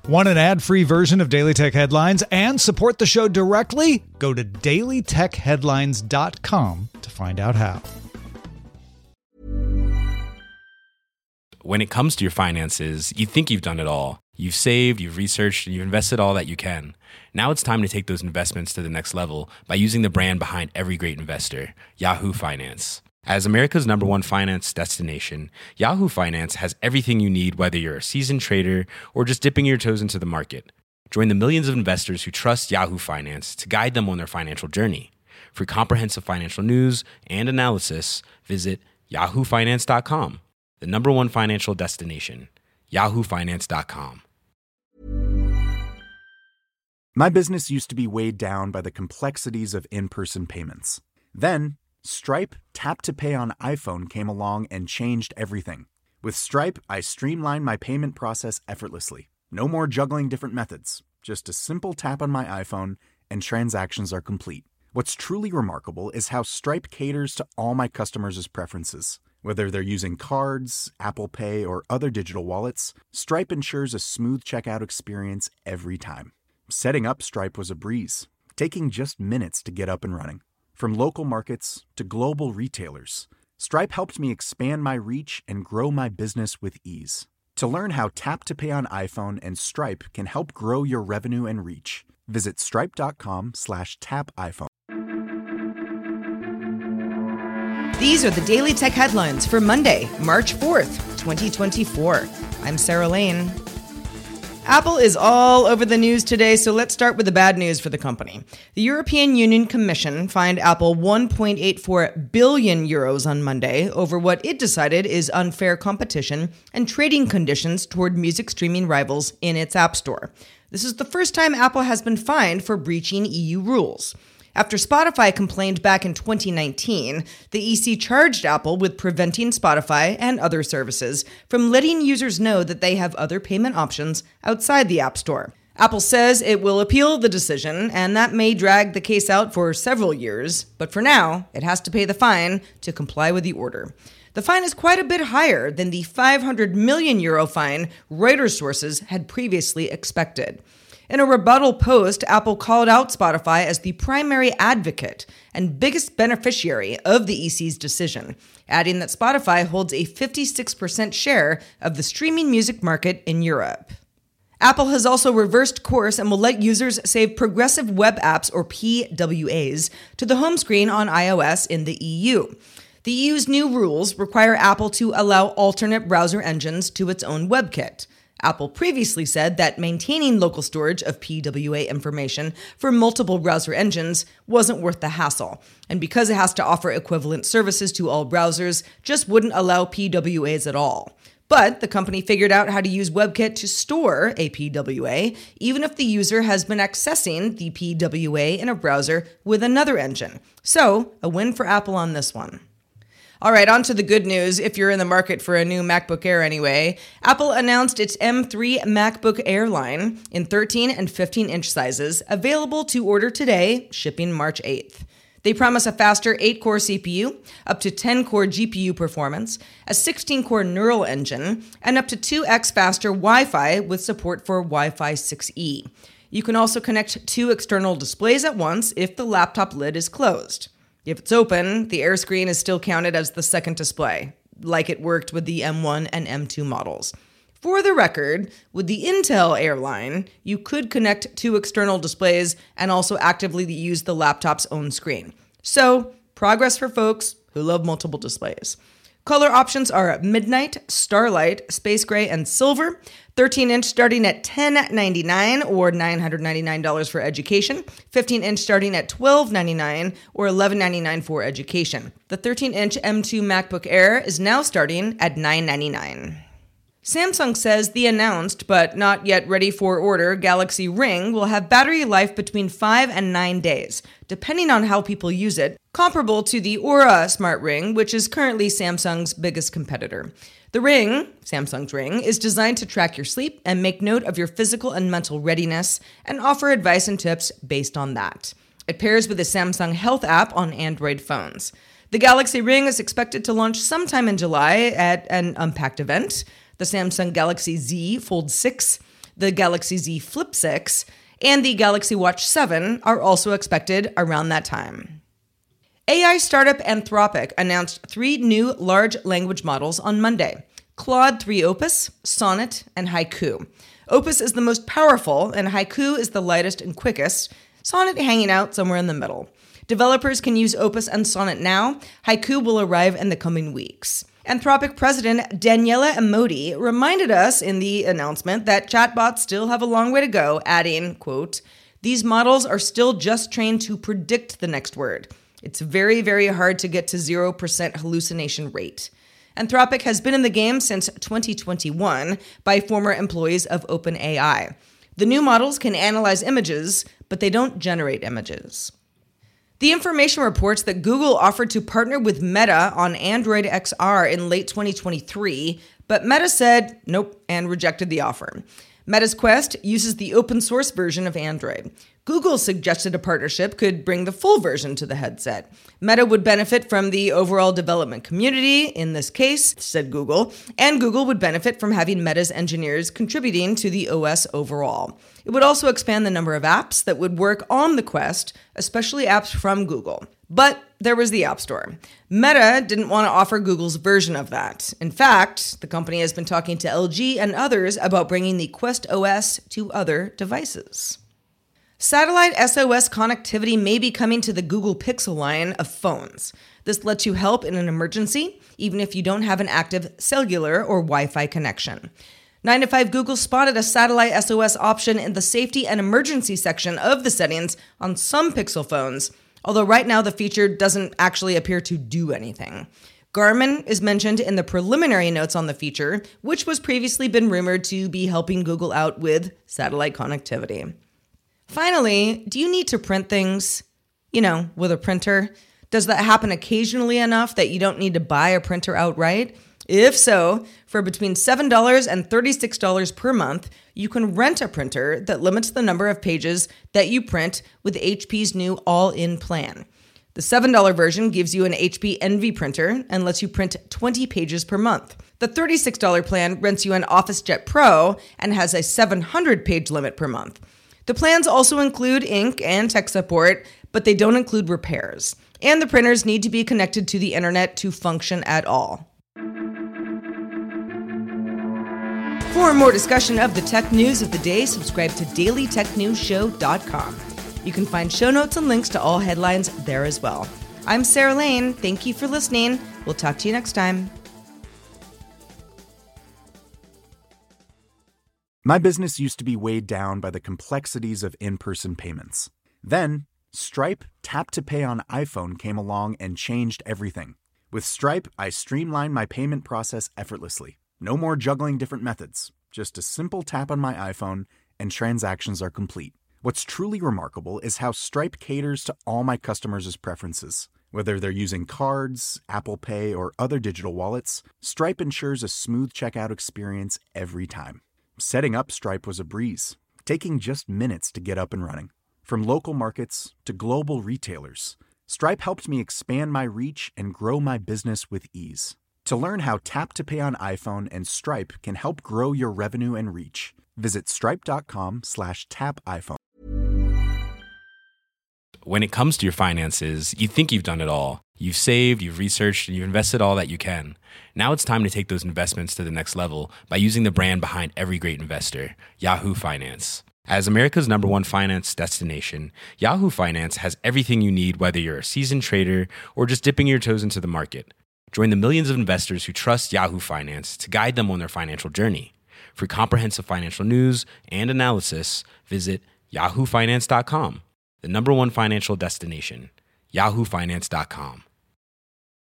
Want an ad-free version of Daily Tech Headlines and support the show directly? Go to dailytechheadlines.com to find out how. When it comes to your finances, you think you've done it all. You've saved, you've researched, and you've invested all that you can. Now it's time to take those investments to the next level by using the brand behind every great investor, Yahoo Finance. As America's #1 finance destination, Yahoo Finance has everything you need, whether you're a seasoned trader or just dipping your toes into the market. Join the millions of investors who trust Yahoo Finance to guide them on their financial journey. For comprehensive financial news and analysis, visit yahoofinance.com, the #1 financial destination, yahoofinance.com. My business used to be weighed down by the complexities of in-person payments. Then, Stripe Tap to Pay on iPhone came along and changed everything. With Stripe, I streamlined my payment process effortlessly. No more juggling different methods. Just a simple tap on my iPhone and transactions are complete. What's truly remarkable is how Stripe caters to all my customers' preferences. Whether they're using cards, Apple Pay, or other digital wallets, Stripe ensures a smooth checkout experience every time. Setting up Stripe was a breeze, taking just minutes to get up and running. From local markets to global retailers, Stripe helped me expand my reach and grow my business with ease. To learn how Tap to Pay on iPhone and Stripe can help grow your revenue and reach, visit stripe.com/tapiphone. These are the Daily Tech Headlines for Monday, March 4th, 2024. I'm Sarah Lane. Apple is all over the news today, so let's start with the bad news for the company. The European Union Commission fined Apple 1.84 billion euros on Monday over what it decided is unfair competition and trading conditions toward music streaming rivals in its App Store. This is the first time Apple has been fined for breaching EU rules. After Spotify complained back in 2019, the EC charged Apple with preventing Spotify and other services from letting users know that they have other payment options outside the App Store. Apple says it will appeal the decision, and that may drag the case out for several years, but for now, it has to pay the fine to comply with the order. The fine is quite a bit higher than the 500 million euro fine Reuters sources had previously expected. In a rebuttal post, Apple called out Spotify as the primary advocate and biggest beneficiary of the EC's decision, adding that Spotify holds a 56% share of the streaming music market in Europe. Apple has also reversed course and will let users save progressive web apps, or PWAs, to the home screen on iOS in the EU. The EU's new rules require Apple to allow alternate browser engines to its own WebKit. Apple previously said that maintaining local storage of PWA information for multiple browser engines wasn't worth the hassle, and because it has to offer equivalent services to all browsers, just wouldn't allow PWAs at all. But the company figured out how to use WebKit to store a PWA, even if the user has been accessing the PWA in a browser with another engine. So, a win for Apple on this one. All right, on to the good news. If you're in the market for a new MacBook Air anyway, Apple announced its M3 MacBook Air line in 13 and 15-inch sizes, available to order today, shipping March 8th. They promise a faster 8-core CPU, up to 10-core GPU performance, a 16-core neural engine, and up to 2x faster Wi-Fi with support for Wi-Fi 6E. You can also connect 2 external displays at once if the laptop lid is closed. If it's open, the Air screen is still counted as the second display, like it worked with the M1 and M2 models. For the record, with the Intel Air line, you could connect 2 external displays and also actively use the laptop's own screen. So, progress for folks who love multiple displays. Color options are Midnight, Starlight, Space Gray, and Silver. 13-inch starting at $1099 or $999 for education. 15-inch starting at $1299 or $1199 for education. The 13-inch M2 MacBook Air is now starting at $999. Samsung says the announced, but not yet ready for order, Galaxy Ring will have battery life between 5 and 9 days, depending on how people use it, comparable to the Aura smart ring, which is currently Samsung's biggest competitor. The Ring, Samsung's Ring, is designed to track your sleep and make note of your physical and mental readiness and offer advice and tips based on that. It pairs with the Samsung Health app on Android phones. The Galaxy Ring is expected to launch sometime in July at an Unpacked event. The Samsung Galaxy Z Fold 6, The Galaxy Z Flip 6 and the Galaxy Watch 7 are also expected around that time. AI startup Anthropic announced 3 new large language models on Monday: Claude 3 Opus, Sonnet, and Haiku. Opus is the most powerful, and Haiku is the lightest and quickest, Sonnet hanging out somewhere in the middle. Developers can use Opus and Sonnet now. Haiku will arrive in the coming weeks. Anthropic president Daniela Amodi reminded us in the announcement that chatbots still have a long way to go, adding, quote, "These models are still just trained to predict the next word. It's very, very hard to get to 0% hallucination rate." Anthropic has been in the game since 2021 by former employees of OpenAI. The new models can analyze images, but they don't generate images. The Information reports that Google offered to partner with Meta on Android XR in late 2023, but Meta said nope and rejected the offer. Meta's Quest uses the open source version of Android. Google suggested a partnership could bring the full version to the headset. Meta would benefit from the overall development community, in this case, said Google, and Google would benefit from having Meta's engineers contributing to the OS overall. It would also expand the number of apps that would work on the Quest, especially apps from Google. But there was the App Store. Meta didn't want to offer Google's version of that. In fact, the company has been talking to LG and others about bringing the Quest OS to other devices. Satellite SOS connectivity may be coming to the Google Pixel line of phones. This lets you help in an emergency, even if you don't have an active cellular or Wi-Fi connection. 9 to 5 Google spotted a satellite SOS option in the safety and emergency section of the settings on some Pixel phones, although right now the feature doesn't actually appear to do anything. Garmin is mentioned in the preliminary notes on the feature, which was previously been rumored to be helping Google out with satellite connectivity. Finally, do you need to print things, with a printer? Does that happen occasionally enough that you don't need to buy a printer outright? If so, for between $7 and $36 per month, you can rent a printer that limits the number of pages that you print with HP's new all-in plan. The $7 version gives you an HP Envy printer and lets you print 20 pages per month. The $36 plan rents you an OfficeJet Pro and has a 700-page limit per month. The plans also include ink and tech support, but they don't include repairs. And the printers need to be connected to the internet to function at all. For more discussion of the tech news of the day, subscribe to dailytechnewsshow.com. You can find show notes and links to all headlines there as well. I'm Sarah Lane. Thank you for listening. We'll talk to you next time. My business used to be weighed down by the complexities of in-person payments. Then, Stripe Tap to Pay on iPhone came along and changed everything. With Stripe, I streamlined my payment process effortlessly. No more juggling different methods. Just a simple tap on my iPhone and transactions are complete. What's truly remarkable is how Stripe caters to all my customers' preferences. Whether they're using cards, Apple Pay, or other digital wallets, Stripe ensures a smooth checkout experience every time. Setting up Stripe was a breeze, taking just minutes to get up and running. From local markets to global retailers, Stripe helped me expand my reach and grow my business with ease. To learn how Tap to Pay on iPhone and Stripe can help grow your revenue and reach, visit stripe.com/tapiphone. When it comes to your finances, you think you've done it all. You've saved, you've researched, and you've invested all that you can. Now it's time to take those investments to the next level by using the brand behind every great investor, Yahoo Finance. As America's #1 finance destination, Yahoo Finance has everything you need, whether you're a seasoned trader or just dipping your toes into the market. Join the millions of investors who trust Yahoo Finance to guide them on their financial journey. For comprehensive financial news and analysis, visit yahoofinance.com, the #1 financial destination, yahoofinance.com.